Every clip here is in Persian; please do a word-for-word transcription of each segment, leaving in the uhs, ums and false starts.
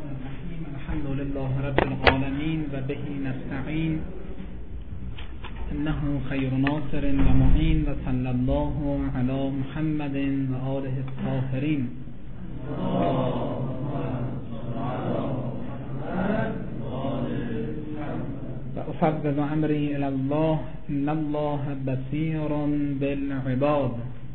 الرحیم. الحمد لله رب العالمین و به نستعین انه خیر ناصر و معین و صلی الله علی محمد و آله الطاهرین. و افوض امری الی الله ان الله بصیر بالعباد.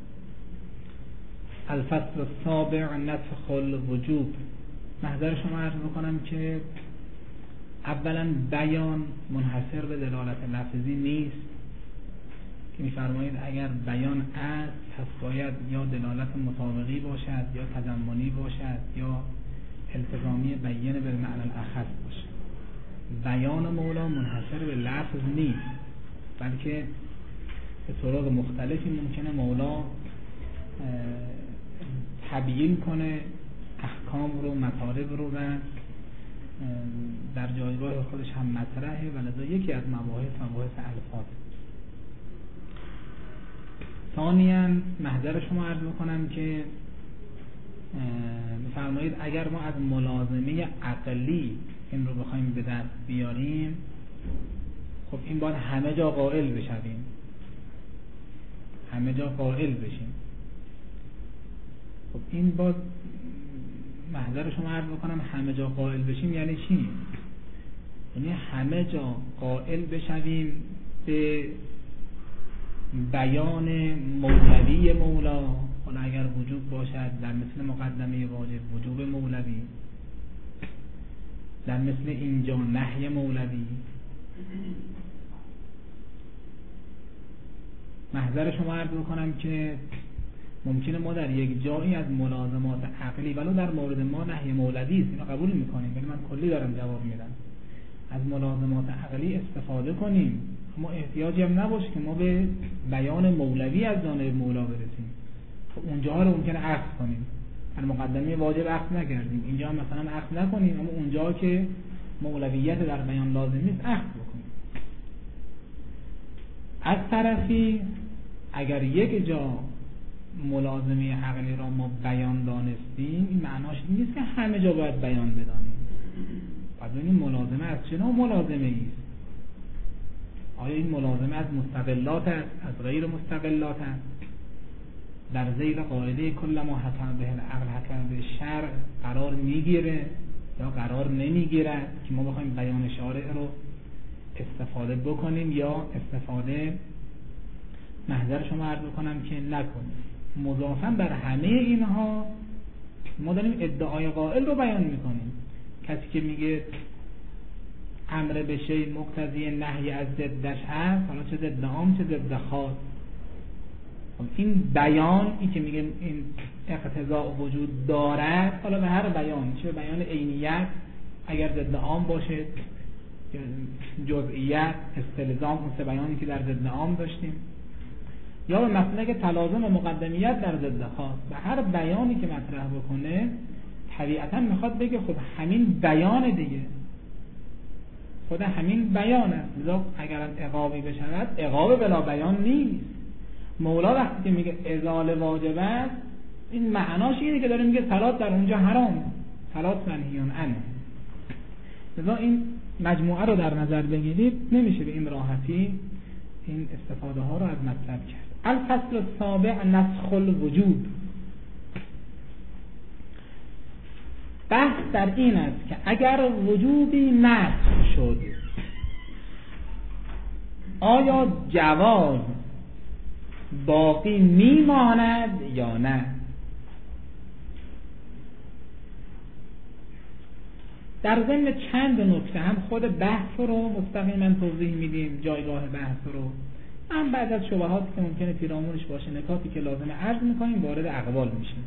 الفصل السابع نسخ الوجوب. محضر شما عرض بکنم که اولا بیان منحصر به دلالت لفظی نیست که می‌فرمایید اگر بیان است پس باید یا دلالت مطابقی باشد یا تضمنی باشد یا التزامی بیان بالمعنی الاخص باشد. بیان مولا منحصر به لفظ نیست، بلکه به طرق مختلفی ممکنه مولا تبیین کنه احکام رو، مطالب رو و در جایگاه خودش هم مطرحه و لذا یکی از مباحث مباحث الفاظ. ثانیاً محضر شما عرض میکنم که میفرمایید اگر ما از ملازمه عقلی این رو بخوایم به دست بیاریم، خب این باید همه جا قائل بشویم، همه جا قائل بشیم. خب این باید محضر شما عرض بکنم همه جا قائل بشیم یعنی چی؟ یعنی همه جا قائل بشویم به بیان مولوی مولا. حالا اگر وجوب باشد در مثل مقدمه واجب وجوب مولوی، در مثل اینجا نهی مولوی. محضر شما عرض بکنم که ممکنه ما در یک جایی از ملازمات عقلی ولو در مورد ما نهی مولوی است، اینو قبول میکنیم، ولی من کلی دارم جواب میدم، از ملازمات عقلی استفاده کنیم، اما احتیاجی هم نباشه که ما به بیان مولوی از جانب مولا برسیم. خب اونجا رو ممکنه عکس کنیم، در مقدمه واجب عکس نکردیم، اینجا هم مثلا عکس نکنیم، اما اونجا که مولویت در بیان لازم نیست عکس بکنیم. از طرفی اگر یک جا ملازمه عقلی را ما بیان دانستیم، این معناش نیست که همه جا باید بیان بدانیم. باید ببینیم ملازمه از چه نوع ملازمه است. آیا این ملازمه از مستقلات است، از غیر مستقلات است، در ذیل قاعده کل ما حکم به العقل حکم به شرع قرار میگیره یا قرار نمیگیرد که ما بخوایم بیان شارع رو استفاده بکنیم یا استفاده محضر شما عرض بکنم که نکنیم. مضافاً بر همه اینها ما داریم ادعای قائل رو بیان میکنیم. کسی که میگه امر به شیء مقتضی نهی از ضدش هست، حالا چه ضد عام چه ضد خاص، این بیان این که میگه این اقتضاء وجود دارد، حالا به هر بیان، چه بیان عینیت اگر ضد عام باشه، جزئیت، استلزام، اون سه بیانی که در ضد عام داشتیم، یا به مسئله که تلازم و مقدمیت در ضد خاص، به هر بیانی که مطرح بکنه طبیعتا میخواد بگه خب همین بیان دیگه، خود همین بیانه، لذا اگر عقابی بشود عقاب بلا بیان نیست. مولا وقتی که میگه ازاله واجب است، این معناش اینه که داره میگه صلات در اونجا حرام، صلات منهیون عنه. لذا این مجموعه رو در نظر بگیرید، نمیشه به این راحتی این استفاده ها رو از مطلب کرد. الفصل السابع نسخ الوجوب. بحث در این است که اگر وجوبی نسخ شد، آیا جواز باقی میماند یا نه؟ در ضمن چند نکته هم خود بحث رو مستقیما توضیح میدیم، جایگاه بحث رو، هم بعد از شبهاتی که ممکنه پیرامونش باشه، نکاتی که لازمه عرض میکنیم، وارد اقوال میشیم.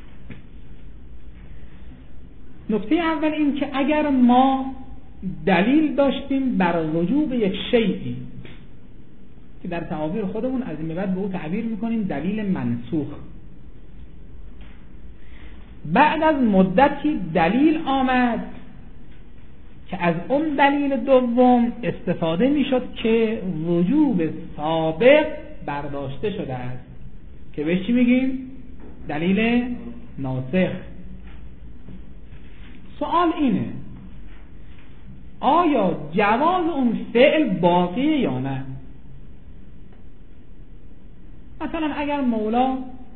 نکته اول این که اگر ما دلیل داشتیم بر وجوب یک شیئی که در تعابیر خودمون از این به بعد به او تعبیر میکنیم دلیل منسوخ، بعد از مدتی دلیل آمد که از اون دلیل دوم استفاده میشد که وجوب سابق برداشته شده است، که بهش چی میگیم؟ دلیل ناسخ. سوال اینه آیا جواز اون فعل باقیه یا نه؟ مثلا اگر مولا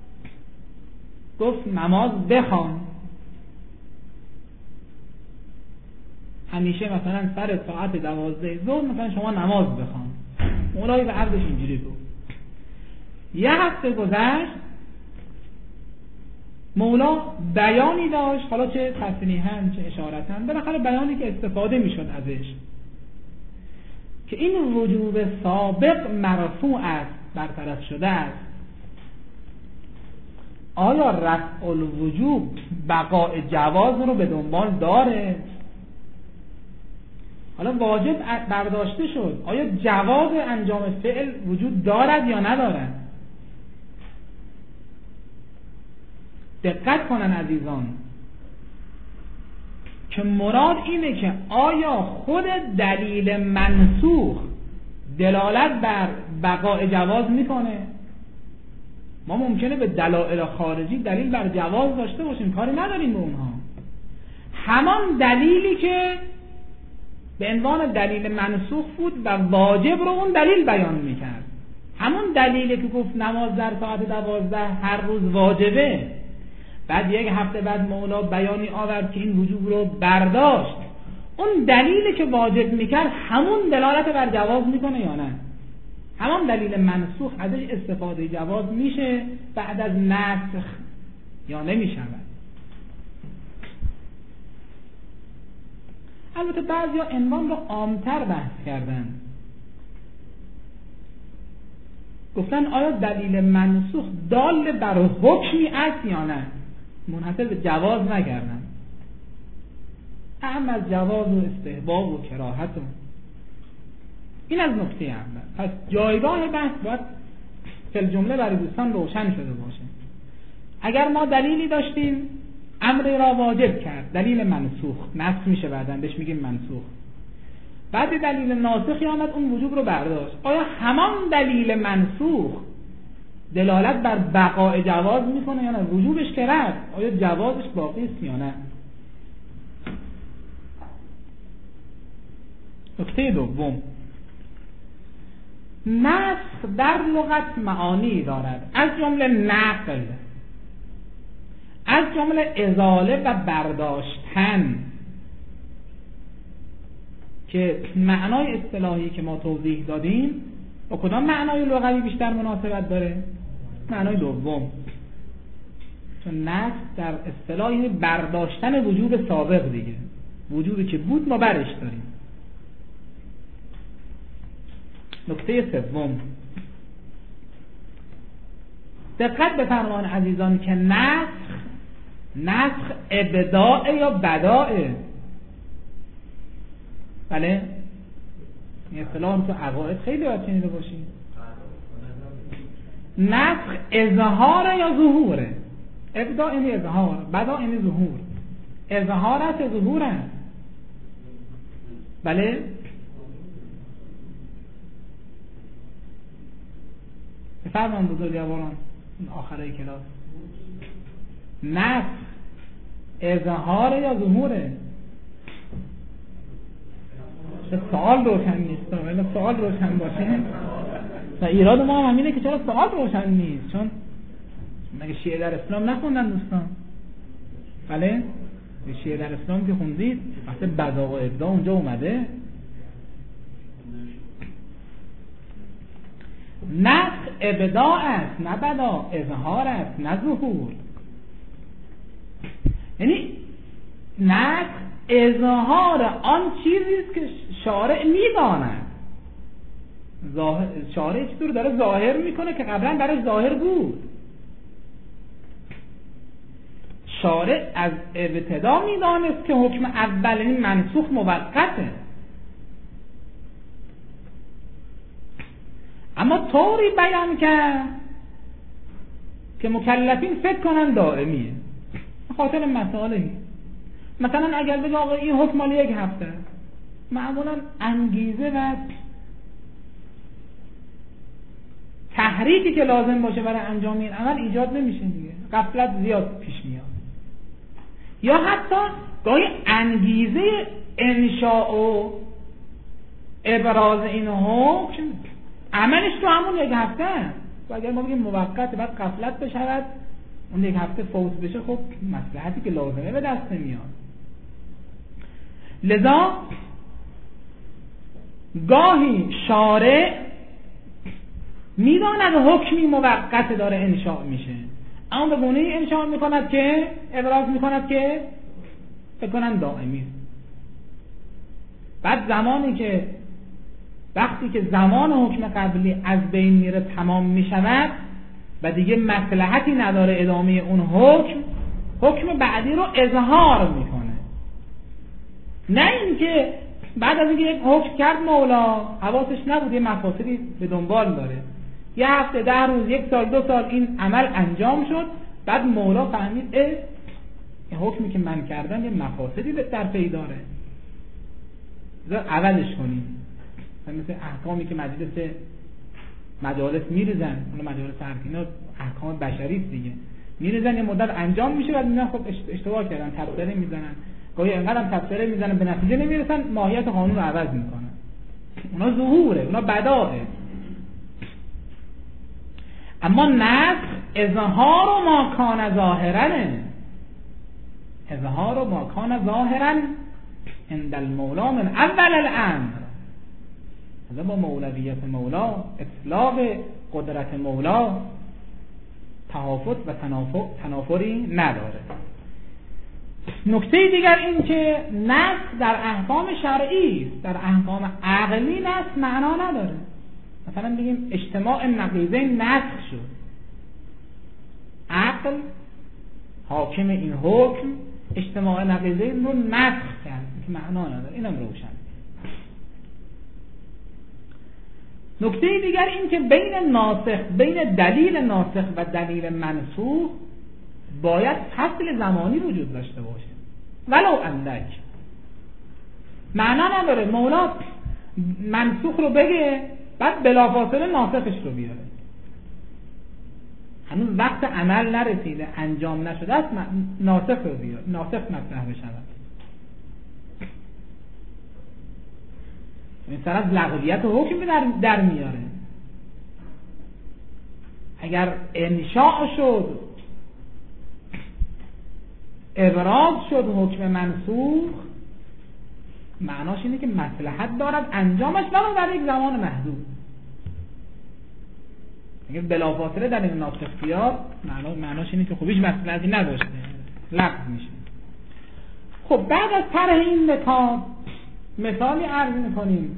گفت نماز بخوان، همیشه مثلا سر ساعت دوازده ظهر مثلا شما نماز بخوان، مولای به عبدش اینجوری گفت. یه هفته گذشت مولا بیانی داشت، حالا چه تصریحاً چه اشارتاً، بالاخره بیانی که استفاده میشد ازش که این وجوب سابق مرفوع است، برطرف شده است. آیا رفع الوجوب بقاء جواز رو به دنبال داره؟ حالا واجب برداشته شد، آیا جواز انجام فعل وجود دارد یا ندارد؟ دقت کنن عزیزان که مراد اینه که آیا خود دلیل منسوخ دلالت بر بقاء جواز میکنه؟ ما ممکنه به دلایل خارجی دلیل بر جواز داشته باشیم، کاری نداریم به اونها. همان دلیلی که به عنوان دلیل منسوخ بود و واجب رو اون دلیل بیان میکرد، همون دلیلی که گفت نماز در ساعت دوازده هر روز واجبه، بعد یک هفته بعد مولا بیانی آورد که این وجوب رو برداشت، اون دلیلی که واجب میکرد همون دلالت بر جواز میکنه یا نه؟ همون دلیل منسوخ ازش استفاده جواز میشه بعد از نسخ یا نمیشود؟ البته بعضیا عنوان رو عامتر بحث کردن، گفتن آیا دلیل منسوخ دال بر حکمی است یا نه؟ منحصر به جواز نکردن، اهم از جواز و استحباب و کراهت. این از نکته اول. پس جایگاه بحث باید فی الجمله برای دوستان روشن شده باشه. اگر ما دلیلی داشتیم امر را واجب کرد، دلیل منسوخ، نسخ میشه بعدن بهش میگیم منسوخ، بعد دلیل ناسخی آمد اون وجوب رو برداشت، آیا همان دلیل منسوخ دلالت بر بقاء جواز میکنه یا نه؟ وجوبش که رفت، آیا جوازش باقی است یا نه؟ نکته دوم، نسخ در لغت معانی دارد، از جمله نقل، از جمله ازاله و برداشتن، که معنای اصطلاحی که ما توضیح دادیم با کدام معنای لغوی بیشتر مناسبت داره؟ معنای دوم، چون نسخ در اصطلاحی برداشتن وجوب سابق دیگه، وجوبی که بود ما برش داریم. نکته سوم، دقت بفرمایید عزیزان که نسخ نسخ ابداع یا بداع. بله این اصطلاح تو عقاید خیلی باید شنیده باشید. نسخ اظهار یا ظهوره؟ ابداع اینی اظهار، بداع اینی ظهور. اظهار است یا ظهور است؟ بله بفرمان بزرگواران آخره کلاس، نسخ اظهار یا ظهوره؟ چه سوال روشن نیست، ولی سوال روشن باشه و ایراد ما هم همینه که چرا سوال روشن نیست، چون مگه شیعه در اسلام نخوندن دوستان؟ بله شیعه در اسلام که خوندید وقتی بداع و ابداع اونجا اومده. نسخ ابداع است نه بداع، اظهار است نه ظهور. یعنی نسخ اظهار آن چیزی است که شارع میداند، شارع چطور داره ظاهر میکنه که قبلا برای ظاهر بود. شارع از ابتدا میدانست که حکم اولین منسوخ موقته، اما طوری بیان کرد که مکلفین فکر کنن دائمیه، خاطر مسائلی. مثلا اگر بگه آقا این حکم مال یک هفته، معمولا انگیزه و تحریکی که لازم باشه برای انجام این عمل ایجاد نمیشه دیگه، غفلت زیاد پیش میاد. یا حتی گاهی انگیزه انشاء و ابراز این حکم عملش تو همون یک هفته است و اگر ما بگیم موقت بعد غفلت بشود اون یک هفته فوت بشه، خب مصلحتی که لازمه به دست نمیاد. لذا گاهی شارع میداند حکمی موقت داره انشاء میشه، اما به گونه انشاء میکند که ابراز میکند که بکنن دائمی. بعد زمانی که وقتی که زمان حکم قبلی از بین میره تمام میشود و دیگه مصلحتی نداره ادامه اون حکم، حکم بعدی رو اظهار میکنه. نه اینکه بعد از اینکه یک حکم کرد مولا حواسش نبود یه مفاسدی به دنبال داره، یه هفته ده روز یک سال دو سال این عمل انجام شد، بعد مولا فهمید اه این حکمی که من کردم یه مفاسدی در پی داره، بذار عوضش کنیم. مثل احکامی که مجلس مجالس میریزن، اون مجالس حرفینا احکام بشری است دیگه، میریزن یه مدت انجام میشه بعد میگن خب اشتباه کردن، تبصره میزنن، گاهی انقدر هم تبصره میزنن به نتیجه نمیرسن، ماهیت قانون رو عوض میکنن. اونا ظهوره، اونا بداهه. اما نسخ اظهار و ما کان ظاهرنه، اظهار و ما کان ظاهرن عند المولا من اول الامر. از با مولویت مولا، اطلاق قدرت مولا تهافت و تنافری نداره. نکته دیگر این که نسخ در احکام شرعی، در احکام عقلی نسخ معنا نداره. مثلا بگیم اجتماع نقیضین نسخ شد، عقل حاکم این حکم اجتماع نقیضین رو نسخ کرد که معنا نداره. اینم روشن. نکته دیگر این که بین ناسخ، بین دلیل ناسخ و دلیل منسوخ باید فصل زمانی وجود داشته باشه، ولو اندک. معنا نداره مولا منسوخ رو بگه بعد بلافاصله ناسخش رو بیاره، هنوز وقت عمل نرسیده، انجام نشده است، ناسخ رو بیاره، ناسخ مطرح بشود. این سر از لغویت حکم در, در میاره. اگر انشاء شد، ابراز شد حکم منسوخ، معناش اینه که مصلحت دارد انجامش ولو در یک زمان محدود. اگر بلافاصله در این ناسخ بیاد، معناش اینه که خب هیچ مصلحتی نداشته، لغو میشه. خب بعد از طرح این نکات مثالی عرض میکنیم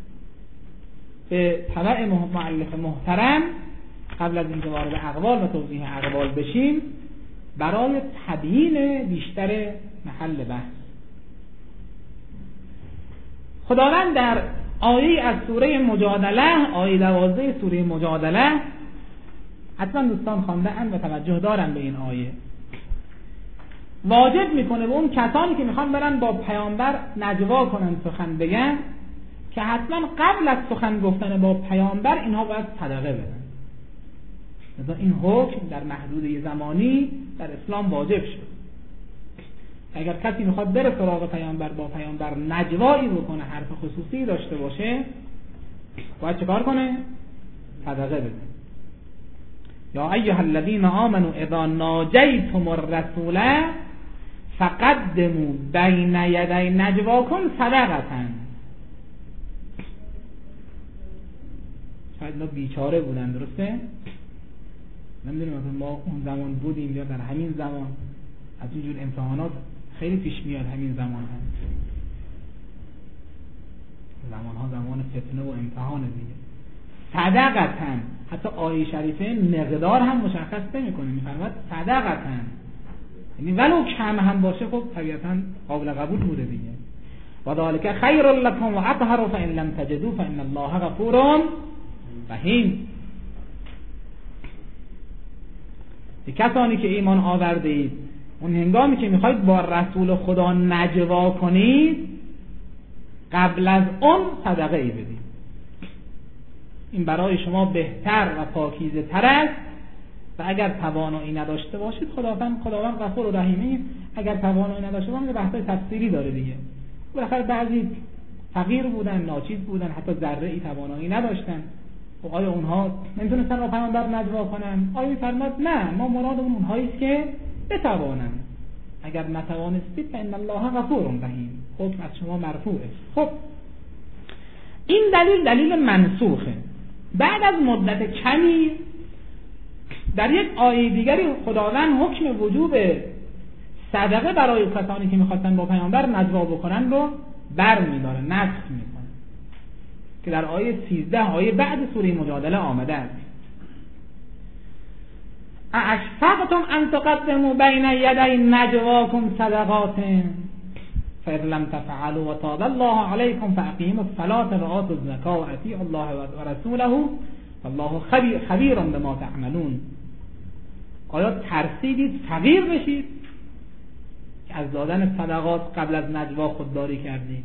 به طبع مؤلف محترم قبل از اینکه وارد اقوال و توضیح اقوال بشیم، برای تبیین بیشتر محل بحث. خداوند در آیه از سوره مجادله، آیه دوازده سوره مجادله، حتما دوستان خوانده اند و توجه دارن به این آیه، واجب میکنه به اون کسانی که میخوان برن با پیامبر نجوا کنن، سخن بگن، که حتما قبل از سخن گفتن با پیامبر اینها باید صدقه بدن. مثلا این حکم در محدوده زمانی در اسلام واجب شد. اگر کسی میخواد بره سراغ پیامبر، با پیامبر نجوایی بکنه، حرف خصوصی داشته باشه، باید چکار کنه؟ صدقه بده. یا ایها الذین آمنوا اذا ناجیتم الرسول فقدموا بین یدی نجواکم صدقه. شاید اینا بیچاره بودن، درسته؟ نمیدونیم مثلا ما اون زمان بودیم یا در همین زمان، از اینجور امتحانات خیلی پیش میاد. همین زمان هم زمان ها زمان فتنه و امتحان دیگه. صدقتن، حتی آیه شریفه مقدار هم مشخص نمی‌کنه، می‌فرماد صدقتن، یعنی ولو کم هم باشه خب طبیعتاً قابل قبول بوده دیگه. و ذالک خیر لکم و اطهر فان لم تجدوا فان الله غفور رحیم. کسانی که ایمان آورده اید، اون هنگامی که میخواید با رسول خدا نجوا کنید، قبل از اون صدقه ای بدید. این برای شما بهتر و پاکیزه تر است و اگر توانایی نداشته باشید خداوند خداوند غفور و رحیمه. اگر توانایی نداشته باشید بحثای تفسیری داره دیگه. بالاخره بعضی فقیر بودن، ناچیز بودن، حتی ذره ای توانایی نداشتن. و آیا اونها نمیتونستن با پیامبر نجوا کنن؟ آیا فرمود نه، ما مرادمون اونهایی است که بتوانن. اگر نتوانستید فإن الله غفور رحیم، حکم از شما مرفوعه. خب این دلیل دلیل منسوخه. بعد از مدت کمی در یک آیه دیگری خداوند حکم وجوب صدقه برای کسانی که میخواستن با پیامبر نجوا بکنن رو برمی‌داره، نسخ میکنه، که در آیه سیزده، آیه بعد سوره مجادله آمده است. اشفقتم ان تقدموا بین یدی نجواکم صدقات فإن لم تفعلوا وتاب الله علیکم فاقیموا الصلاة وآتوا الزکاة وأطیعوا الله ورسوله والله خبیر خبیر بما تعملون. آیا ترسیدید فقیر بشید که از دادن صدقات قبل از نجوا خودداری کردید؟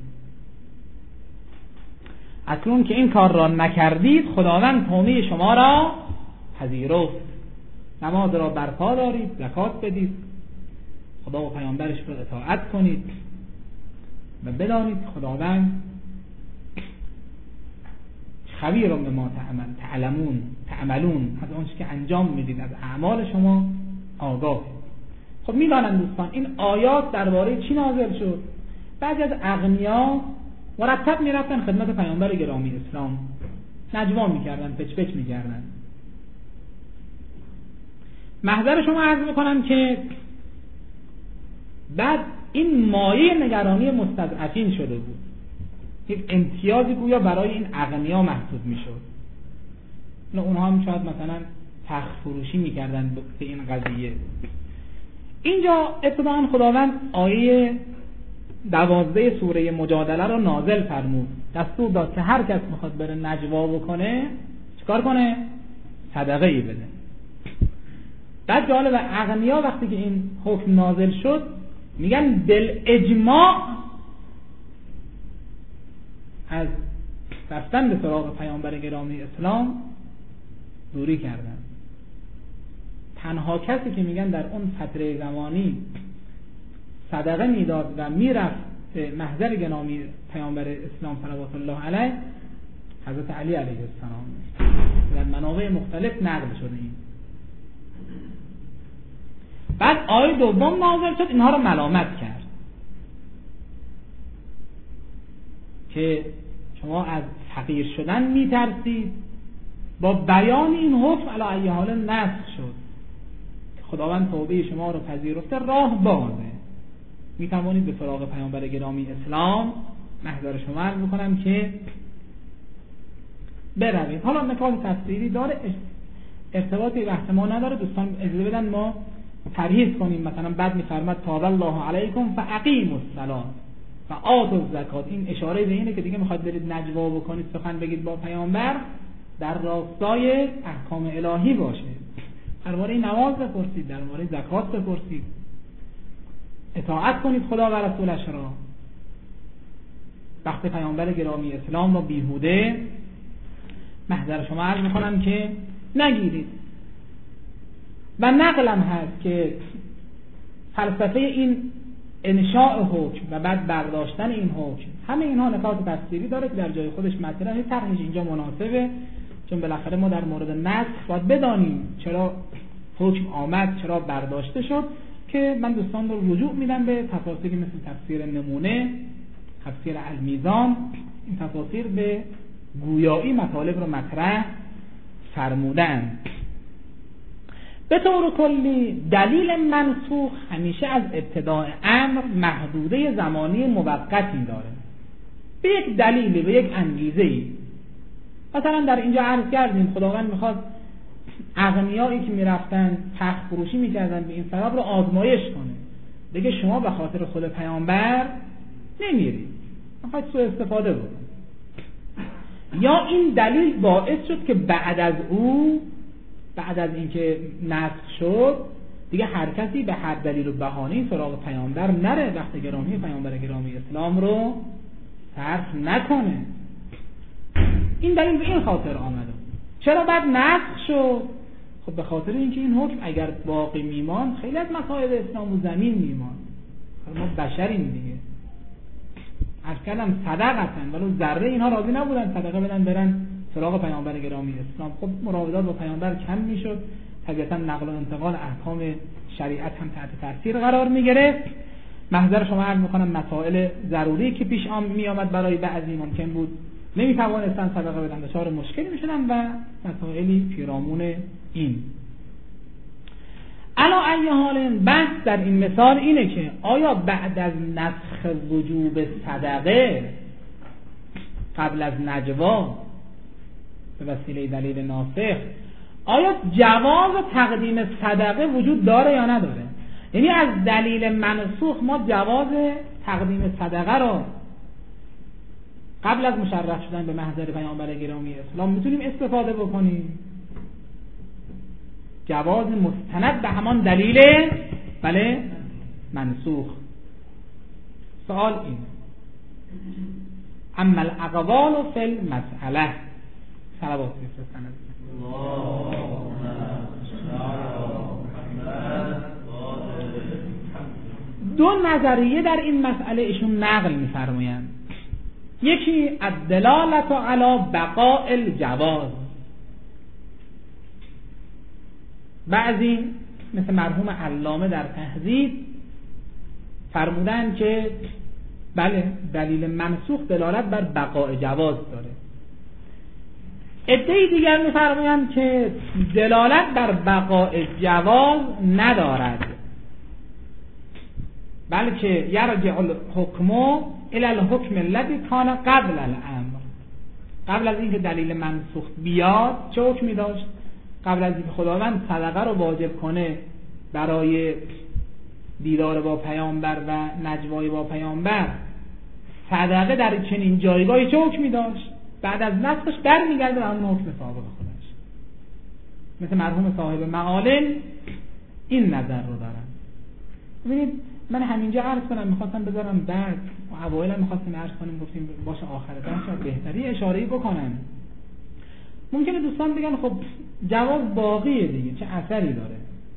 اکنون که این کار را نکردید خداوند توبه شما را پذیرفت. نماز را برپا دارید، زکات بدید، خدا و پیامبرش را اطاعت کنید و بدانید خداوند خبیر به ما تعلمون تعملون، از آنچه که انجام میدید، از اعمال شما آگاه. خب میدانند دوستان این آیات درباره چی نازل شد؟ بعضی از اغنیا مرتب میرفتن خدمت پیامبر گرامی اسلام، نجوا میکردن، پچ پچ میکردن. محضر شما عرض میکنم که بعد این مایه نگرانی مستضعفین شده بود، یک امتیازی گویا برای این اغنیا محسوب میشد. اونها هم شاید مثلا تخت فروشی میکردن به این قضیه. اینجا ابتداً خداوند آیه دوازده سوره مجادله رو نازل فرمود، دستور داد که هر کس میخواد بره نجوا بکنه چیکار کنه؟ صدقه ای بده. بعد جالب اغنیا وقتی که این حکم نازل شد میگن دل اجماع از رفتن به سراغ پیامبر گرامی اسلام دوری کردن. تنها کسی که میگن در اون فتره زمانی صدقه میداد و میرفت به محضر گرامی پیامبر اسلام صلوات الله علیه حضرت علی علیه السلام، در منابع مختلف نقل شده. این بعد آیه دوم نازل شد، اینها رو ملامت کرد که شما از فقیر شدن میترسید. با بیان این حکم علی ای حال نسخ شد، خداوند توبه شما رو پذیرفته، راه بازه، میتوانید به سراغ پیامبر گرامی اسلام. محضر شما عرض میکنم که بروید. حالا نکات تفسیری داره، ارتباطی بحث ما نداره، دوستان اجازه بدن ما ترهیز کنیم. مثلا بعد میفرماد تاب الله علیکم فاقیموا الصلاة و آتوا الزکات. این اشاره به اینه که دیگه میخواد برید نجوا بکنید، سخن بگید با پیامبر، در راستای احکام الهی باشه. درباره نماز بپرسید، درباره زکات بپرسید، اطاعت کنید خدا و رسولش را. وقت پیامبر گرامی اسلام رو بیهوده محضر شما عرض میکنم که نگیرید. و نقلم هست که فلسفه این انشاء حکم و بعد برداشتن این حکم، همه اینها نکات تفسیری داره که در جای خودش مطرحه. طرحش اینجا مناسبه، چون بالاخره ما در مورد نسخ باید بدانیم چرا حکم آمد، چرا برداشته شد، که من دوستان رو رجوع میدم به تفاسیری مثل تفسیر نمونه، تفسیر المیزان. این تفاسیر به گویایی مطالب رو مطرح فرمودن. به طور کلی دلیل منسوخ همیشه از ابتداء امر محدوده زمانی موقتی داره، به یک دلیلی، به یک انگیزه‌ای. مثلا در اینجا عرض کردیم خداوند میخواد اغنیایی که میرفتن تخت فروشی میکردن به این سبب رو آزمایش کنه. دیگه شما به خاطر خود پیامبر نمیرید، میخواید سوء استفاده بکنید. یا این دلیل باعث شد که بعد از او بعد از اینکه نسخ شد دیگه هر کسی به هر دلیل و بهانه‌ای سراغ پیامبر نره، وقت گرامی پیامبر گرامی اسلام رو صرف نکنه. این دلیل به این خاطر آمده. چرا بعد نسخ شد؟ خب به خاطر اینکه این حکم اگر باقی میمان خیلی از مسائل اسلام و زمین میمان، ما بشریم دیگه. عرض کردم صدقتن، ولی ذره اینها راضی نبودن صدقه بدن برن سراغ پیامبر گرامی اسلام. خب مراودات با پیامبر کم میشد، طبیعتا نقل و انتقال احکام شریعت هم تحت تاثیر قرار میگرفت. محضر شما عرض میکنم مسائل ضروری که پیش آم می آمد برای بعضی ممکن بود نمیتوانستن صدقه بدن، دچار مشکلی میشدن و مسائلی پیرامون این. علا ای حال بحث در این مثال اینه که آیا بعد از نسخ وجوب صدقه قبل از نجوا به وسیله دلیل ناسخ آیا جواز تقدیم صدقه وجود داره یا نداره؟ یعنی از دلیل منسوخ ما جواز تقدیم صدقه رو قبل از مشرف شدن به محضر پیامبر گرامی اسلام میتونیم استفاده بکنیم؟ جواز مستند به همان دلیل بله منسوخ. سوال این اما الاقوال فی المسئله صلوات بفرستن دو نظریه در این مسئله ایشون نقل می‌فرمایند. یکی الدلالة علی بقاء الجواز، بعضی مثل مرحوم علامه در تهذیب فرمودن که بله دلیل منسوخ دلالت بر بقاء جواز داره. عده‌ای دیگر می‌فرمایند که دلالت بر بقاء جواز ندارد، بلکه یرجع الحکم الی الحکم الذی کان قبل الامر. قبل از اینکه دلیل منسوخ بیاد چه حکمی داشت؟ قبل از اینکه خداوند صدقه رو واجب کنه برای دیدار با پیامبر و نجوای با پیامبر، صدقه در چنین جایگاهی چه حکمی داشت؟ بعد از نسخش برمیگرده به همون حکم سابق خودش. مثل مرحوم صاحب معالم این نظر رو دارن. ببینید من همینجا عرض کنم، میخواستم بذارم بعد و اوایل میخواستیم عرض کنیم، گفتیم باشه آخر درس بهتری اشاره‌ای بکنم. ممکنه دوستان بگن خب جواز باقیه دیگه، چه اثری داره؟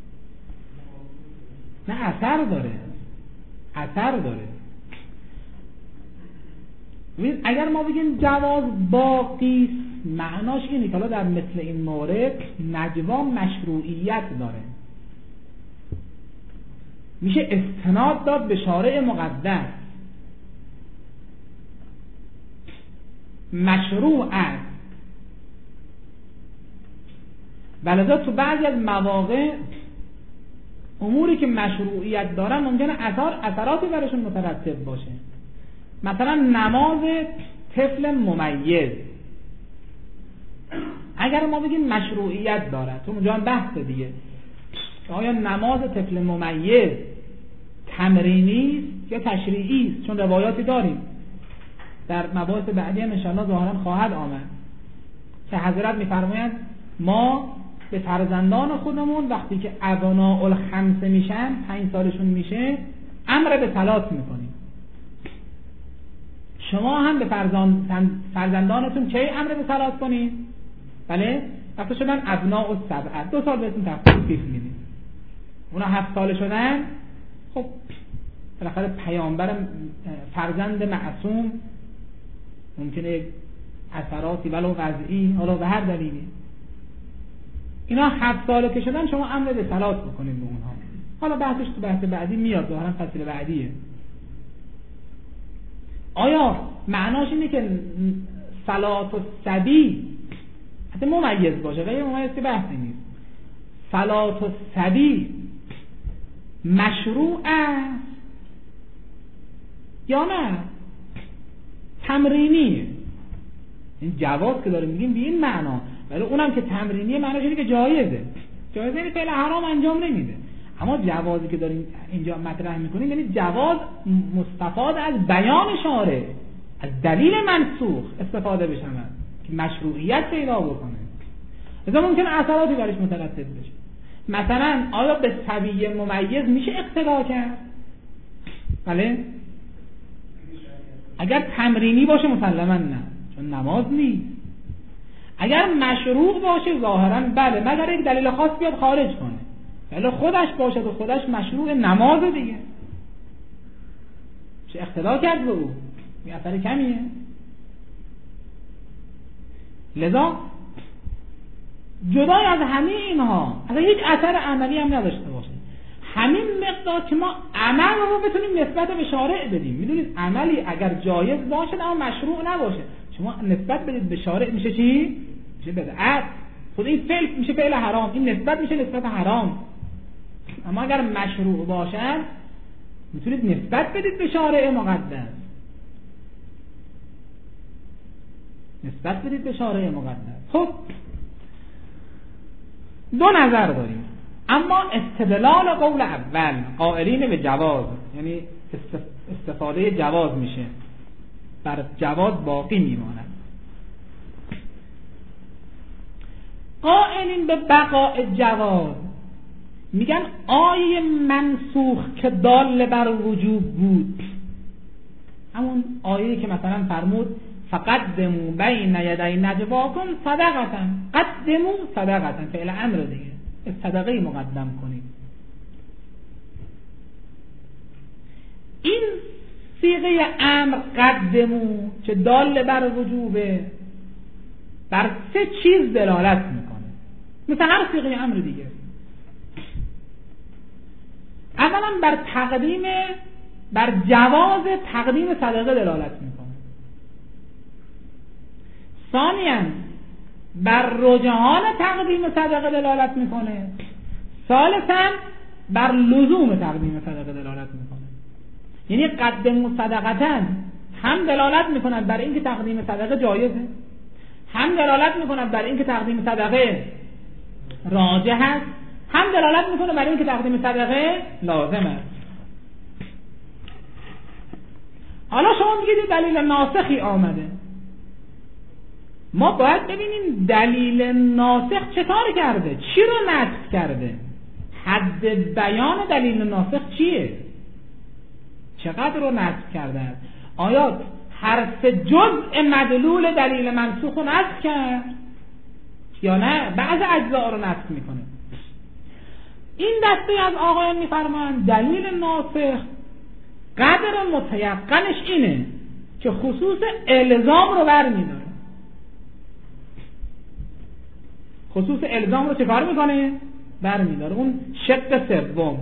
نه اثر داره، اثر داره. اگر ما بگیم جواز باقی معناش اینه که حالا در مثل این مورد نجوا مشروعیت داره، میشه استناد داد به شارع مقدس، مشروع است. ولذا تو بعضی از مواقع اموری که مشروعیت دارن ممکنه اثر اثراتی براشون مترتب باشه. مثلا نماز طفل ممیز اگر ما بگیم مشروعیت داره، تو اونجا هم بحث دیگه آیا نماز طفل ممیز تمرینی است یا تشریعی است؟ چون روایاتی داریم در مباحث بعدی هم انشاءالله ظاهرا خواهد آمد که حضرت میفرمایند ما به فرزندان خودمون وقتی که ابناء الخمسه میشن، پنج سالشون میشه، امر به صلات میکنیم. شما هم به فرزندانتون چه امر به صلات کنید؟ بله وقتی شدن ابناء السبعه، دو سال بهتون تخفیف میدیم، اونا هفت سال شدن، خب بالاخره پیامبر فرزند معصوم ممکنه اثراتی ولو وضعی حالا به هر دلیلی اینا هفت ساله که شدن شما امر به صلات بکنید به اونها. حالا بحثش تو بحث بعدی میاد، ظاهرا فصل بعدیه. آیا معناش اینه که صلات الصبی حتی ممیز باشه، غیر ممیز که بحثی نیست، صلات الصبی مشروع است یا نه تمرینیه؟ این جواز که داریم میگیم به این معنا، ولی اونم که تمرینیه معناش اینه که جایزه. جایزه یعنی فعل حرام انجام نمیده، اما جوازی که داریم اینجا مطرح میکنیم یعنی جواز مستفاد از بیان شارع، از دلیل منسوخ استفاده بشه که مشروعیت پیدا بکنه. لذا ممکن اثراتی برش مترتب بشه. مثلا آیا به صبی ممیز میشه اقتدا کرد؟ بله اگر تمرینی باشه مسلما نه، چون نماز نیست. اگر مشروع باشه ظاهرا بله، مگر یک دلیل خاص بیاد خارج کنه، ولی خودش باشه و خودش مشروع نماز دیگه، چه اقتدا کرد به او، این اثر کمیه. لذا جدای از همه اینها اگر هیچ اثر عملی هم نداشته باشه، همین مقدار که ما عمل رو بتونیم نسبت به شارع بدیم. میدونید عملی اگر جایز باشه اما مشروع نباشه، شما نسبت بدید به شارع میشه چی؟ میشه بدعت. خود این فعل میشه فعل حرام، این نسبت میشه نسبت حرام. اما اگر مشروع باشه میتونید نسبت بدید به شارع مقدس، نسبت بدید به شارع مقدس. خب دو نظر داریم، اما استدلال قول اول قائلین به جواز، یعنی استفاده جواز میشه، بر جواز باقی میماند. قائلین به بقاء جواز میگن آیه منسوخ که دال بر وجوب بود، همون آیه که مثلا فرمود فقدموا بین یدی نجواکم صدقه، قدموا صدقه، فعل امر دیگه، صدقه مقدم کنید. این صیغه امر قدموا که دال بر وجوبه بر سه چیز دلالت میکنه، مثل هر صیغه امر دیگه. اولا بر تقدیم، بر جواز تقدیم صدقه دلالت میکنه. ثانیاً بر رجحان تقدیم صدقه دلالت میکنه. ثالثاً بر لزوم تقدیم صدقه دلالت میکنه. یعنی قدم صدقتاً هم دلالت میکند بر اینکه تقدیم صدقه جایزه، هم دلالت میکند بر اینکه تقدیم صدقه راجح است، هم دلالت میکنه بر اینکه تقدیم صدقه لازم است. حالا شما میگید دلیل ناسخی آمده، ما باید ببینیم دلیل ناسخ چطور کرده، چی رو نسخ کرده، حد بیان دلیل ناسخ چیه، چقدر رو نسخ کرده است. آیا هر سه جزء مدلول دلیل منسوخ رو نسخ کرد یا نه بعض اجزا رو نسخ میکنه؟ این دسته از آقایان میفرمایند دلیل ناسخ قدر متیقنش اینه که خصوص الزام رو برمی‌داره. خصوص الزام رو چه کار میکنه؟ برمی‌داره. اون شق سوم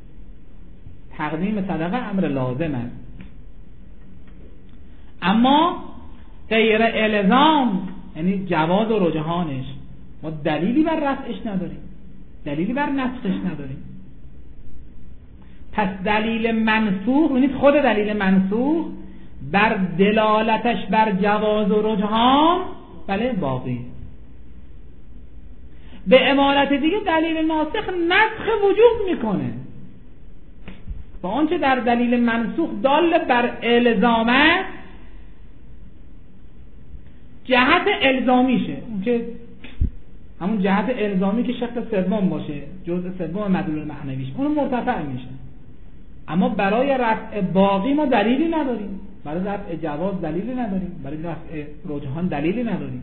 تقدیم صدقه امر لازم است، اما غیر الزام یعنی جواز و رجحانش ما دلیلی بر رفعش نداریم، دلیلی بر نسخش نداریم. پس دلیل منسوخ، یعنی خود دلیل منسوخ بر دلالتش بر جواز و رجحان بله باقی. به عبارت دیگه دلیل ناسخ نسخ وجوب میکنه، با آنچه در دلیل منسوخ دال بر الزامه جهت الزامیشه، اون که همون جهت الزامی که شق سوم باشه، جزء سوم مدلول معنویش، اون مرتفع میشه. اما برای رفع باقی ما دلیلی نداریم، برای رفع جواز دلیلی نداریم، برای رفع رجحان دلیلی نداریم.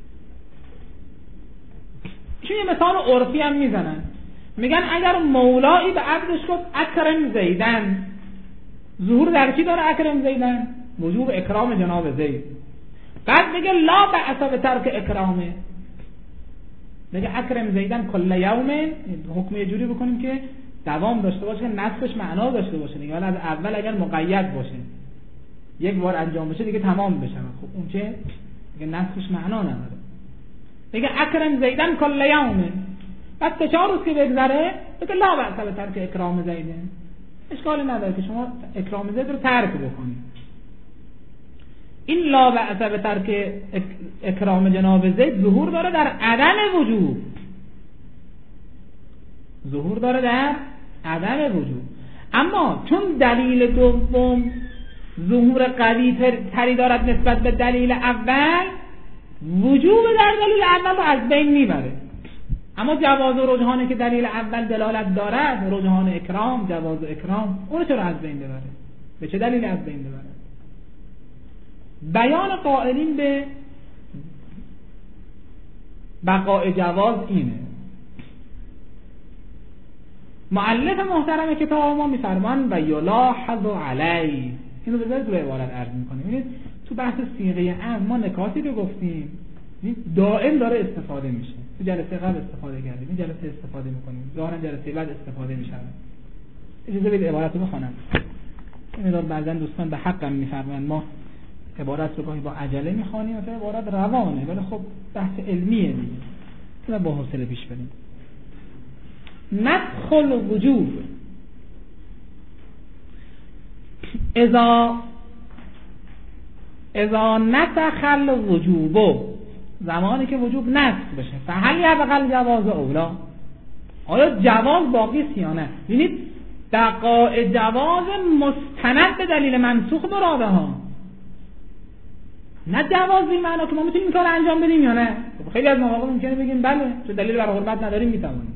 چون یه مثال عرفی هم میزنن، میگن اگر مولایی به عبدش گفت اکرم زیدن، ظهور در کی داره اکرم زیدن؟ وجوب اکرام جناب زید. بعد میگه لا بأس به ترک اکرامه، میگه اکرم زیدن کل یوم، حکم یه جوری بکنیم که دوام داشته باشه، که نصفش معنا داشته باشه دیگه. حالا از اول اگر مقید باشه یک بار انجام بشه دیگه تمام بشه، خب اون چه دیگه نصفش معنا نداره. میگه اکرم زیدن کل یوم، بعد سه چهار روز که بگذره بگه لا بأس به ترک اکرام زیدن، اشکالی نداره که شما اکرام زید رو ترک بکنید. این لا بأس به ترک اکرام جناب زید ظهور داره در عدم وجوب، ظهور داره در عدم وجوب. اما چون دلیل دوم ظهور قوی تری دارد نسبت به دلیل اول، وجوب در دلیل اول رو از بین میبره. اما جواز و رجحانی که دلیل اول دلالت دارد، رجحان اکرام، جواز و اکرام، اون چرا از بین ببره؟ به چه دلیل از بین ببره؟ بیان قائلین به بقای جواز اینه. مؤلف محترم کتاب ما میفرمان و یلاحظ علی، اینو بذارید روی عبارت عرض میکنیم. ببینید تو بحث صیغه امر ما نکاتی رو گفتیم دائم داره استفاده میشه. تو جلسه قبل استفاده کردیم، این جلسه استفاده میکنیم، ظاهرا جلسه بعد استفاده میشه. اجازه بدید عبارت رو بخونم. این دار بعضا دوستان به حقم میفرمایند ما عبارت رو گاهی با عجله میخوانیم، مثلا عبارت روانه ولی خب بحث علمیه دیگه، تو با حوصله پیش بریم. نسخ الوجوب اذا اذا نسخ الوجوب، زمانی که وجوب نسخ بشه، فهل یبقى جواز اولا، آیا جواز باقی است یا نه؟ ببینید بقای جواز مستند به دلیل منسوخ مراده ها، نه جواز این معنا که ما میتونیم این کار انجام بدیم یا نه. خیلی از مواقع ممکنه بگیم بله چون دلیل بر حرمت نداریم میتونیم.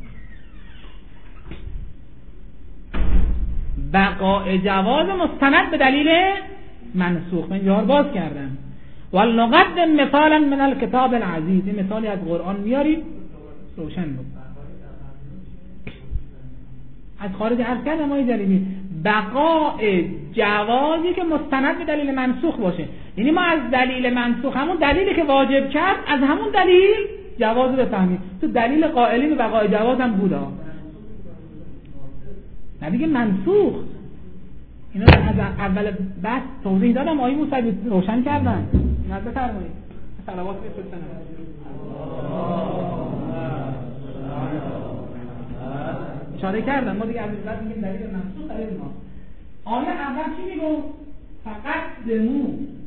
بقای جواز مستند به دلیل منسوخ. من یار باز کردم ولنقدم مثالا من الكتاب العزیز، این مثالی از قرآن میاریم روشن بود. از خارج عرض کردم ما جریمی بقای جوازی که مستند به دلیل منسوخ باشه، یعنی ما از دلیل منسوخ همون دلیلی که واجب کرد از همون دلیل جواز بفهمیم. تو دلیل قائلین بقای جواز هم بوده، نه دیگه منسوخ. اینا از اول بحث توضیح دادم، آیه موسی روشن کردن. نظر بفرمایید. صلوات بفرستن. اشاره کردم ما دیگه از بعد میگیم دلیل منسوخ دلیل ما. آیه اول چی میگه؟ فقط دمو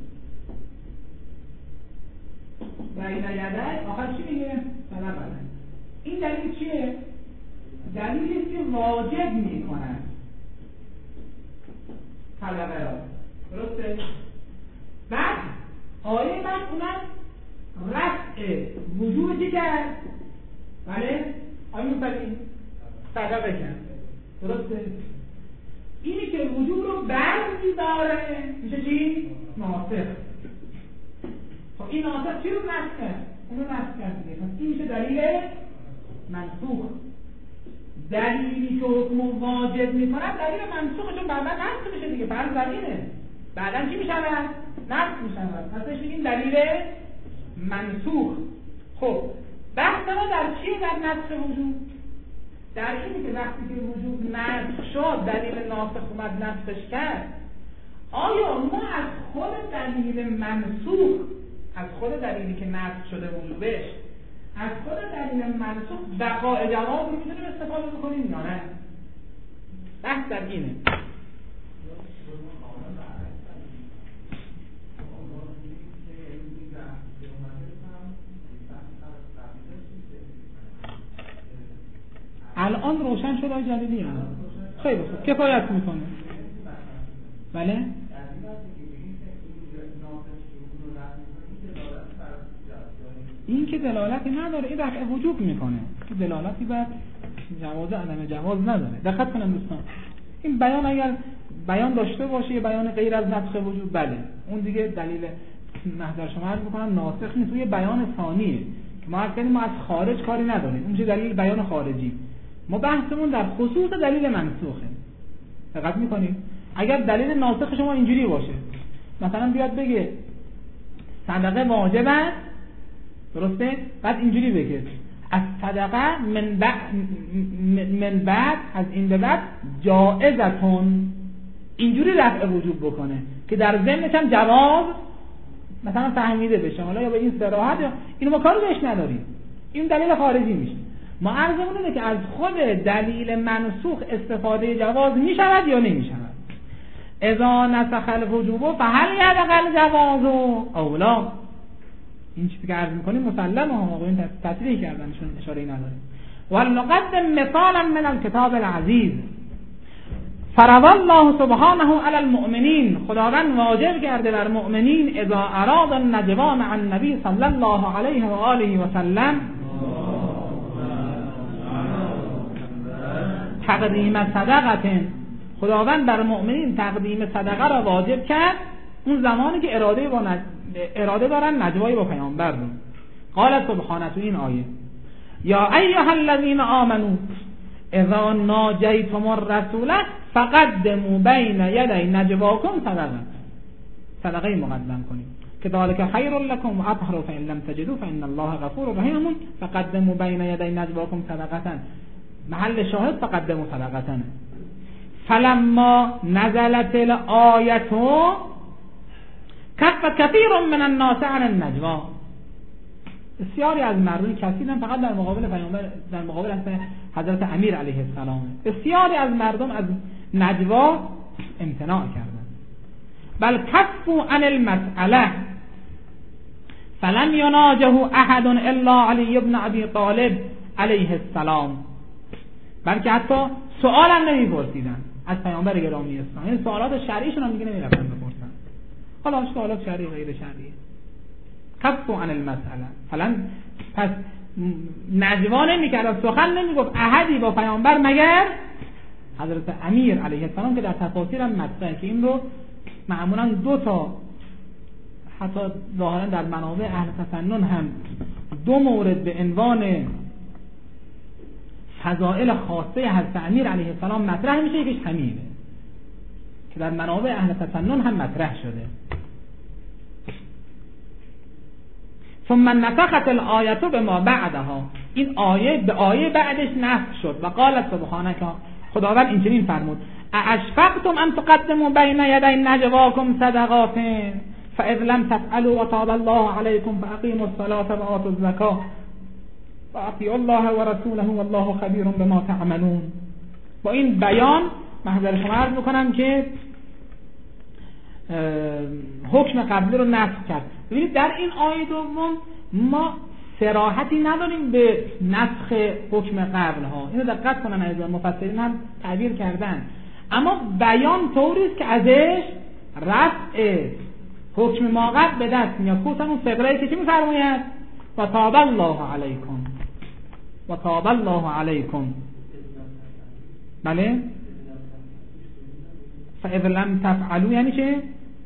و این یده آخر چی میگه؟ طلب بدن. این دلیل چیه؟ دلیلی که واجب میکنن طلبه را، درسته؟ بعد آیه من اونم رفع وجود چی کرد؟ بله؟ آیه مطلعی طلبه کرد، درسته؟ اینی که وجود رو برمی‌داره میشه چی؟ ناسخ. خب این ناسخ چی رو نسخ کرد؟ اون رو نسخ کرد دیگه. پس این میشه دلیل منسوخ. دلیلی که حکم واجب میکنن دلیل منسوخشون بعدا نسخ میشه دیگه، فرض زمینه. بعدا چی میشود؟ نسخ میشود. پس میگیم دلیل منسوخ. خب بحث ما در چیه؟ در نسخ وجود. در اینی که وقتی که وجود نسخ شد دلیل ناسخ اومد نسخش کرد، آیا ما از خود دلیل منسوخ، از خود دلیلی که نسخ شده وجودش، از خود دلیل منسوخ بقای جواز رو میتونیم استفاده بکنیم یا نه؟ بحث در اینه. الان روشن شد آقای جلیلی ها؟ خیلی خوب، کفایت میکنه. بله؟ این که دلالتی نداره، این رفع وجوب میکنه، که دلالتی بر جواز عدم جواز نداره. دقت کنم دوستان، این بیان اگر بیان داشته باشه یه بیان غیر از نسخ وجوب، بله اون دیگه دلیل محضر شما عرض میکنم ناسخ نیست، یه بیان ثانیه که ما عرض کردیم ما از خارج کاری نداریم، اون چه دلیل بیان خارجی. ما بحثمون در خصوص دلیل منسوخه. دقت میکنید اگر دلیل ناسخ شما اینجوری باشه، مثلا بیاد بگه صدقه واجب است، درسته؟ بعد اینجوری بگه از صدقه من بعد من بعد از این به بعد جائزتون، اینجوری رفع وجوب بکنه که در ضمنش هم جواز مثلا فهمیده بشه، حالا یا به این صراحت، اینو ما کاری بهش نداریم، این دلیل خارجی میشه. ما عرضمون اینه که از خود دلیل منسوخ استفاده جواز میشود یا نمیشود. اذا نسخ الوجوب فهل یبقى الجواز اولا. این چیزی که عرض میکنیم مسلمه ها، آقایون تصریح کردنشون اشاره ای نداره. ولنقدم مثالا من الكتاب العزیز فرض الله سبحانه علی المؤمنین، خداوند واجب کرده بر مؤمنین اذا اراد النجوا مع النبی صلی الله علیه و آله و سلم تقدیم صدقه، خداوند بر مؤمنین تقدیم صدقه را واجب کرد اون زمانی که اراده با نج... اراده دارن نجوای با پیامبر رو. قال سبحانه تو این آیه یا ایها الذین آمنوا اذا ناجیتم الرسول فقدموا بین یدی نجواکم صدقه، صدقه مقدم کنید که ذلک خیر لکم و اطهر فان لم تجدوا فان الله غفور رحیم. فقدموا بین یدی نجواکم صدقه، محل شاهد فقدموا صدقه. فلما نزلت الآیه کف کثیر من الناس عن النجوا، بسیاری از مردم، کثیر هم فقط در مقابل پیامبر، در مقابل حضرت امیر علیه السلام، بسیاری از مردم از نجوا امتناع کردند. بل کفوا عن المسئله فلم یناجه احد الا علی بن ابی طالب علیه السلام، بلکه حتی سوال هم نمی‌پرسیدن از پیامبر گرامی اسلام، این سوالات شرعیشون هم دیگه نمی‌رفتن بپرسن، حالا سوالات شرعی غیر شرعی. کفوا عن المسئله فلن، پس نجوا نمی‌کرد، سخن نمی‌گفت احدی با پیامبر مگر حضرت امیر علیه السلام، که در تفاسیر هم مطرحه که این رو معمولا دو تا، حتی ظاهرا در منابع اهل تسنن هم دو مورد به عنوان فضائل خاصه حضرت امیر علیه السلام مطرح میشه، یکیش همینه که در منابع اهل تسنن هم مطرح شده. ثم نسخت الآیه بما بعدها، این آیه به آیه بعدش نسخ شد و قال سبحانه، خداوند اینچنین فرمود اشفقتم ان تقدموا بین یدی نجواکم صدقات فاذ لم تفعلوا وتاب الله علیکم فاقیموا الصلاة وآتوا الزکاة واطیعوا الله ورسوله والله خبیر بما تعملون. با این بیان محضر شما عرض میکنم که حکم قبلی رو نسخ کرد. ببینید در این آیه دوم ما صراحتی نداریم به نسخ حکم قبل ها، اینو دقت کنن عزیزان، مفسرین هم تعبیر کردن، اما بیان طوری است که ازش رفع حکم ما قبل به دست میاد. خصوصا اون فقره که چی میفرماید و تاب الله علیکم و تاب الله علیکم، بله فاذا لم تفعلوا یعنی چه؟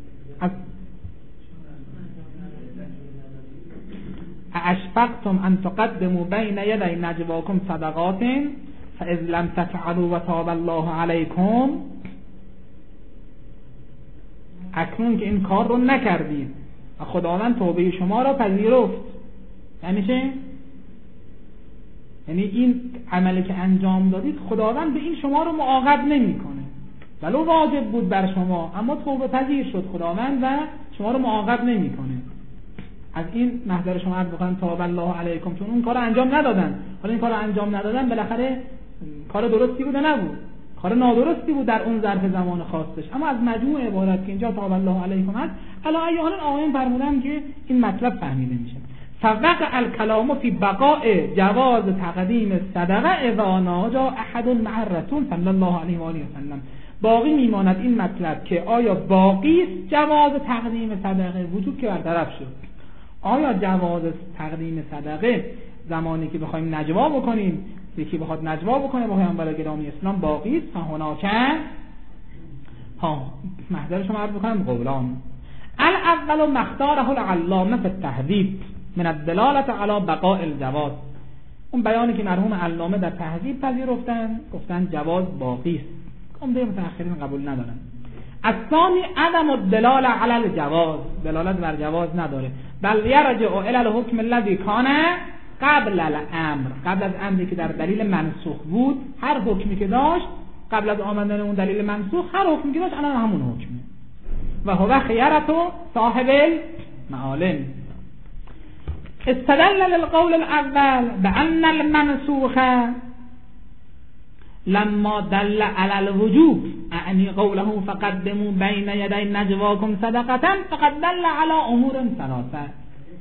اشفقتم ان تقدموا بین یدی نجواکم صدقات فاذ لم تفعلوا و تاب الله علیکم، اکنون که این کار رو نکردید و خداوند توبه شما را پذیرفت. یعنی چه؟ یعنی این عملی که انجام دادید خداوند به این شما رو معاقب نمیکنه، ولو واجب بود بر شما، اما توبه پذیر شد خداوند و شما رو معاقب نمیکنه. از این محضر شما عرض بکنم تاب الله علیکم، چون اون کار رو انجام ندادن. حالا این کار رو انجام ندادن بالاخره کار درستی بود نبود، کار نادرستی بود در اون ظرف زمان خاصش، اما از مجموع عبارت که اینجا تاب الله علیکم هست علی ای حال آیین فرمودن که این مطلب فهمیده میشه. فوقع الکلام فی بقاء جواز تقدیم صدقه اذا ناجا احد مع الرسول صلی الله علیه و آله و سلم. باقی میماند این مطلب که آیا باقی است جواز تقدیم صدقه، وجود که برطرف شد، آیا جواز تقدیم صدقه زمانی که بخوایم نجوا بکنیم، یکی بخواد نجوا بکنه با پیامبر گرامی اسلام باقی است؟ فهناکه ها محضر شما عرض بکنم قولان. الاول مختاره العلامه فی التهذیب من الدلاله علی بقاء الجواز، اون بیانی که مرحوم علامه در تهذیب پذیرفتن، گفتن جواز باقی است، عمده متأخرین قبول ندارن. الثانی عدم الدلاله علی الجواز، دلالت بر جواز نداره، بل یرجع الی الحکم الذی کان قبل الامر، قبل از امری که در دلیل منسوخ بود، هر حکمی که داشت قبل از آمدن اون دلیل منسوخ، هر حکمی که داشت الان همون حکمه. و هو خیرت صاحب المعالم. استدل للقول الاول بان المنسوخ لما دل على الوجوب اعنی قوله فقدموا بین یدی نجواکم صدقه فقد دل على امور ثلاثه.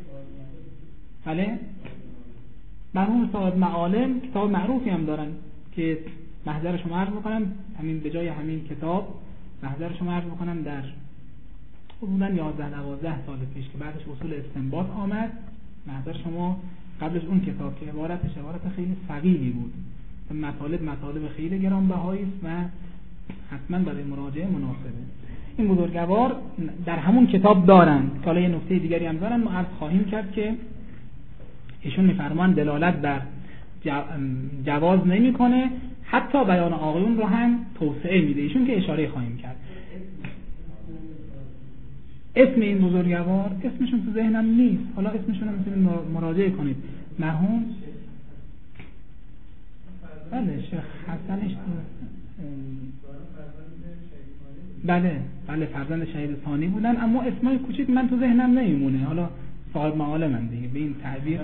بله مرحوم صاحب معالم کتاب معروفی هم دارن که محضر شما عرض میکنم، همین به جای همین کتاب محضر شما عرض میکنم در حدوداً یازده دوازده سال پیش که بعدش اصول استنباط آمد، محضر شما قبلش اون کتاب که عبارتش عبارت خیلی ثقیلی بود، مطالب مطالب خیلی گرانبهایی است و حتما برای مراجعه مناسبه. این بزرگوار در همون کتاب دارن که حالا یه نکته دیگری هم دارن، ما عرض خواهیم کرد که ایشون میفرمان دلالت بر جواز نمیکنه، حتی بیان آقایون رو هم توسعه میده. ایشون که اشاره خواهیم کرد. اسم این بزرگوار اسمشون تو ذهنم نیست، حالا اسمشون رو میتونید مراجعه کنید. مرحوم بله شیخ حسنش بله بله فرزند شهید ثانی بودن، اما اسمای کوچیک من تو ذهنم نمیمونه. حالا صاحب مقاله من دیگه به این تعبیر.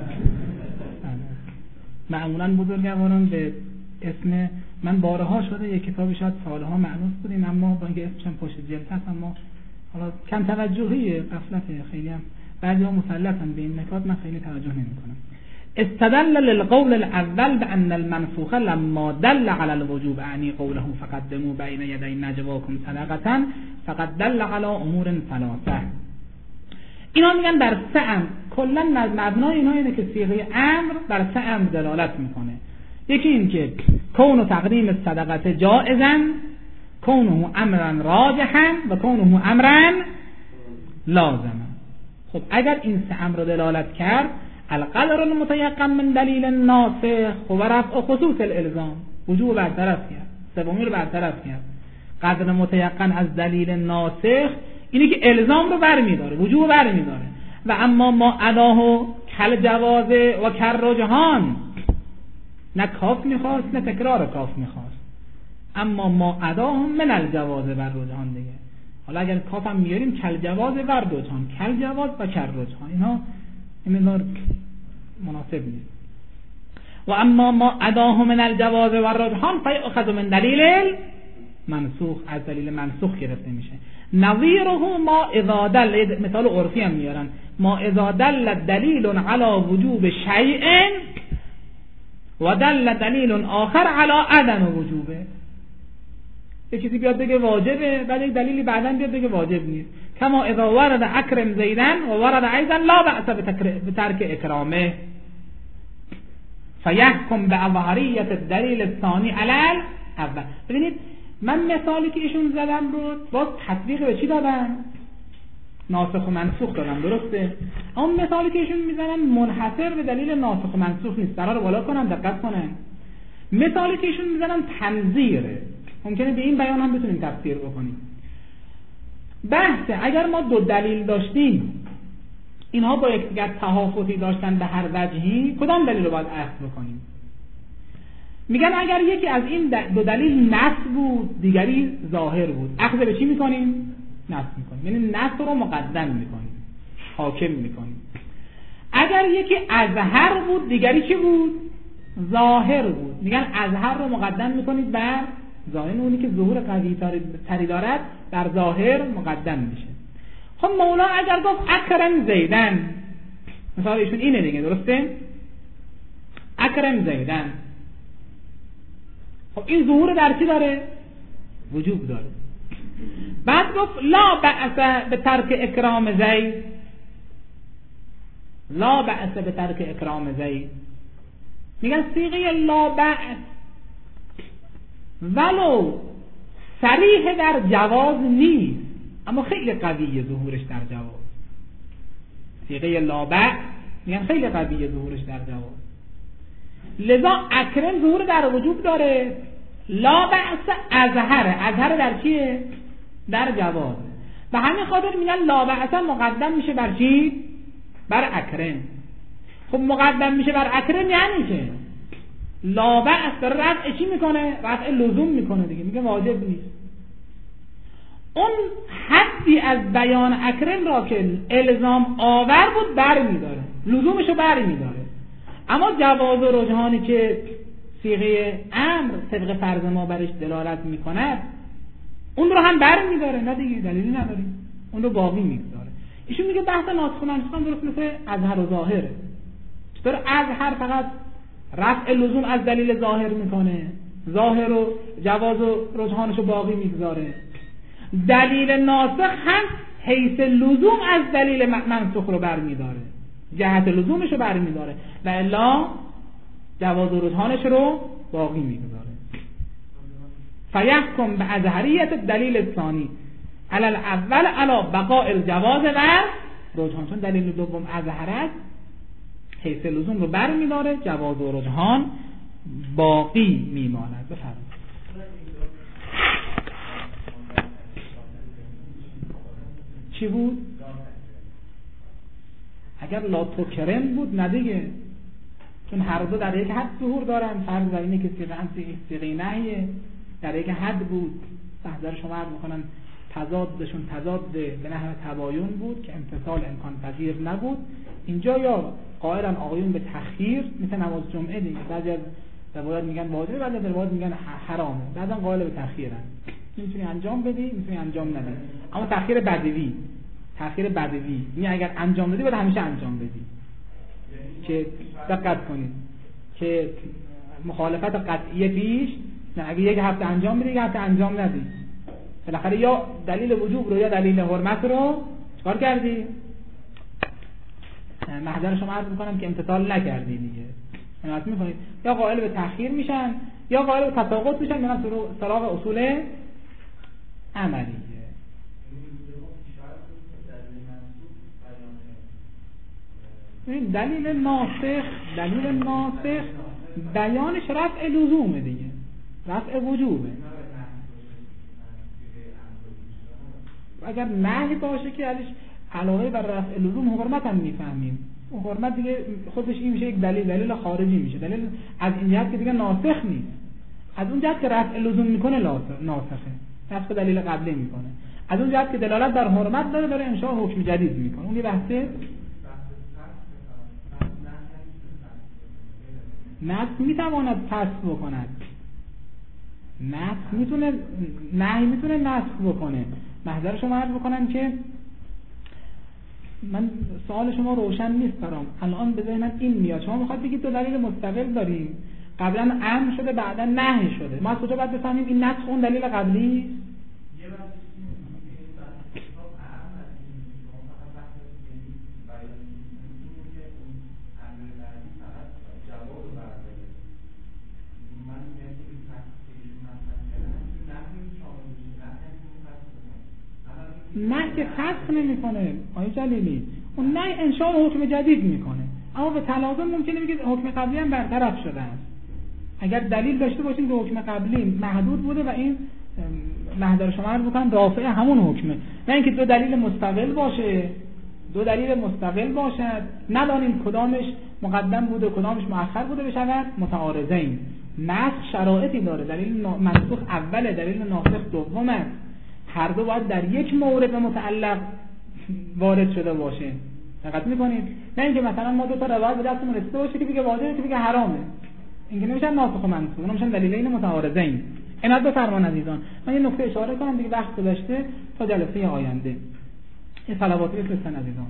معمولا بزرگواران به اسم من بارها شده یک کتابی شاید سالها معنوس بودیم، اما با اینکه اسمشم پشت جلد هست، اما حالا کم توجهی غفلته، خیلی هم بعضی ها مسلطن به این نکات، من خیلی توجه نمی کنم. استدل للقول الاول بان المنسوخ لما دل على الوجوب اعني قوله فقدموا بين يدي نجواكم صدقه فقد دل على امور ثلاثه. اینا میگن بر سه امر، کلا مبنای اینا اینه که صیغه امر بر سه امر دلالت میکنه. یکی این که کون تقدیم صدقه جائزا، کونه امرا راجحا و کونه امرا لازما. خب اگر این سه امر رو دلالت کرد، القدر المتيقن من دلیل ناسخ و رفع خصوص الالزام، وجوب برطرف کرد، سومی رو برطرف کرد. قدر متيقن از دلیل ناسخ اینی که الزام رو برمیداره، وجوب برمیداره. و اما ما اداه کل جوازه و کر رجحان، نه کاف میخواست نه تکرار کاف میخواست، اما ما اداه من الجوازه و رجحان دیگه. حالا اگر کاف هم میاریم کل جوازه و رجحان، کل جواز و کر رجحان، اینها این مقدار مناسب نیست. و اما ما اداه من الجواز و رجحان فیأخذ من دلیل منسوخ، از دلیل منسوخ گرفته میشه. نظیره ما اذا دل، مثال عرفی هم میارن، ما اذا دل دلیل علی وجوب شیء و دل دلیل آخر علی عدم وجوبه. یه کسی بیاد بگه واجبه، بعد یک دلیلی بعداً بیاد بگه واجب نیست. کما اذا ورد اکرم زیدن و ورد ایضا لا بأس بترک اکرامه فیحکم باظهریت الدلیل الثانی علی الاول. ببینید من مثالی که ایشون زدم رو باز تطبیق به چی دادم؟ ناسخ و منسوخ دادم، درسته؟ اما مثالی که ایشون میزنن منحصر به دلیل ناسخ و منسوخ نیست. قرار بالا کنم دقت کنن. مثالی که ایشون میزنن تنظیره، ممکنه به این بیان هم بتونیم تفسیر بکنیم. بحثه اگر ما دو دلیل داشتیم، اینها با یکدیگر تهافتی داشتن به هر وجهی، کدام دلیل رو باید اخذ بکنیم؟ میگن اگر یکی از این دو دلیل نص بود، دیگری ظاهر بود، اخذ به چی میکنیم؟ نص میکنیم، یعنی نص رو مقدم میکنیم، حاکم میکنیم. اگر یکی اظهر بود، دیگری چی بود؟ ظاهر بود، میگن اظهر رو مقدم میکنید بر ظاهر، اونی که ظهور قوی تری دارد بر ظاهر مقدم میشه. خب مولا اگر گفت اکرم زیدن، مثلا ایشون اینه دیگه، درسته؟ اکرم زیدن، خب این ظهور در چی داره؟ وجوب داره. بعد گفت لا بأس به ترک اکرام زید، لا بأس به ترک اکرام زید، میگن صیغه لا بأس ولو صریح در جواز نیست، اما خیلی قویه ظهورش در جواز. صیغه لا بأس میگن خیلی قویه ظهورش در جواز، لذا اکرم ظهور در وجوب داره. لا بأس اظهر، اظهر در چیه؟ در جواز. به همین خاطر میگن لا بأس مقدم میشه بر چی؟ بر اکرم. خب مقدم میشه بر اکرم یعنی که لا بأس داره رفع چی میکنه؟ رفع لزوم میکنه دیگه، میگه واجب نیست. اون حدی از بیان اکرم را که الزام آور بود بر میداره، لزومشو بر میداره. اما جواز و رجحانی که صیغه امر طبق فرض ما برش دلالت میکند، اون رو هم بر میداره، نه دیگه دلیلی نداریم، اون رو باقی میگذاره. ایشون میگه بحث ناسخ و منسوخ هم درست مثل اظهر و ظاهره. چطور اظهر فقط رفع لزوم از دلیل ظاهر میکنه، ظاهر و جواز و رجحانش رو باقی میگذاره. دلیل ناسخ هم حیث لزوم از دلیل منسوخ رو بر میداره، جهت لزومش رو بر میداره و الا جواز و رجحانش رو باقی میگذاره. فیحکم به اظهریت دلیل الثانی علی الاول علی بقاء الجواز و رجحان، چون دلیل دوم اظهر است، حیث لزوم رو بر می‌داره، جواز و رجحان باقی میماند. بفرمایید. چی بود؟ اگر لا تکرم بود نه دیگه، چون هر دو در یک حد ظهور دارن. فرض بر اینه که صیغه نهیه در یک حد بود، محضر شما عرض میکنن تضادشون تضاد به نحو تباین بود که امتثال امکان پذیر نبود. اینجا یا قائلن آقایون به تخییر، مثل نماز جمعه دیگه، بعضی از روایات میگن واجبه، بعضی از روایات میگن حرامه، بعضا قائل به تخییرن، میتونی انجام بدی میتونی انجام ندی. اما تخییر بدوی، تخییر بدوی یعنی اگر انجام بدی باید همیشه انجام بدی، که دقت کنید که مخالفت قطعی پیش نه، اگه یک هفته انجام بدی یک هفته انجام ندی، بالاخره یا دلیل وجوب رو یا دلیل حرمت رو چکار کردی؟ محضر شما عرض میکنم که امتثال نکردی دیگه. عنایت میکنید یا قائل به تأخیر میشن یا قائل به تساقط میشن، میرن سراغ اصول عملیه. دلیل ناسخ دلیل ناسخ بیانش رفع لزومه دیگه، رفع وجوبه. اگر نهی باشه که ازش علاوه بر رفع لزوم حرمت هم میفهمیم، اون حرمت دیگه خودش این میشه یک دلیل دلیل خارجی میشه، دلیل از این جهت که دیگه ناسخ نیست، از اون جهت که رفع لزوم میکنه ناسخه، نسخ دلیل قبلی میکنه، از اون جهت که دلالت بر حرمت داره داره انشاء حکم جدید میکنه. اون یه بحثه. نسخ میتواند فسخ بکند، نسخ میتونه، نهی میتونه نسخ بکنه. محضر شما عرض بکنم که من سوال شما روشن نیست برام، الان به ذهنم این میاد شما میخواد بگید دو دلیل مستقل داریم، قبلا امر شده بعدا نهی شده، ما از کجا باید بفهمیم این نسخ اون دلیل قبلی؟ نه که فسخ نمیکنه آیه جلیلی، اون نه انشاء حکم جدید میکنه، اما به تلازم ممکنه بگید حکم قبلی هم برطرف شده است. اگر دلیل داشته باشیم که حکم قبلی محدود بوده و این محضر شما عرض بکنم رافع همون حکمه، نه اینکه دو دلیل مستقل باشه، دو دلیل مستقل باشد ندانیم کدامش مقدم بوده کدامش مؤخر بوده بشود متعارضین. نسخ شرایطی داره، دلیل منسوخ اوله، دلیل ناسخ دومه، هر دو باید در یک مورد متعلق وارد شده باشه. دقت می‌کنید؟ نه اینکه مثلا ما دو تا روایت به دستمون رسیده باشه که بگه واجبه که بگه حرامه، اینکه نمیشن ناسخ و منسوخ، اونا میشن دلیلین متعارضین. عنایت بفرمایید عزیزان، من یه نکته اشاره کنم دیگه وقت گذشته تا جلسه آینده. این صلوات بفرستن عزیزان.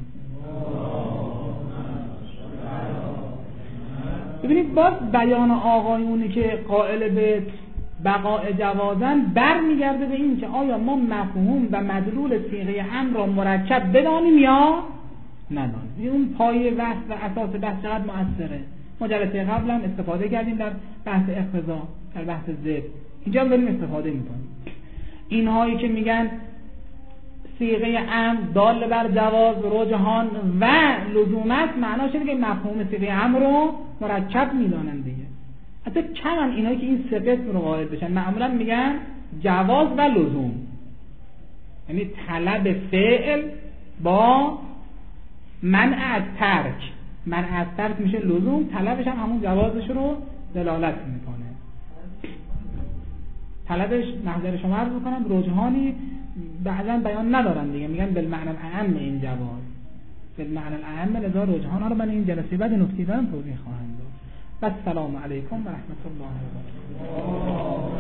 ببینید باز بیان آقایونی که قائل به بقاء جوازن برمیگرده به این که آیا ما مفهوم و مدلول صیغه امر را مرکب بدانیم یا ندانیم. اون پایه بحث و اساس بحث چقدر مؤثره. ما جلسه قبل هم استفاده کردیم در بحث اقتضا، در بحث ضد، اینجا هم داریم استفاده میکنیم. اینهایی که میگن صیغه امر دال بر جواز، رجحان و لزومت، معناش اینه که مفهوم صیغه امر رو مرکب میدانن دیگه. حتی کمن اینایی که این سه قسم رو وارد بشن، معمولا میگن جواز و لزوم، یعنی طلب فعل با منع از ترک. منع از ترک میشه لزوم، طلبش هم همون جوازش رو دلالت میکنه. طلبش محضر شما عرض بکنم رجحانی بعضا بیان ندارن دیگه، میگن بالمعنى الاعم این جواز، بالمعنى الاعم لذا رجحان ها رو من این جلسه بعد نکته دارم توضیح خواهم داد. السلام علیکم و رحمت الله و برکاته.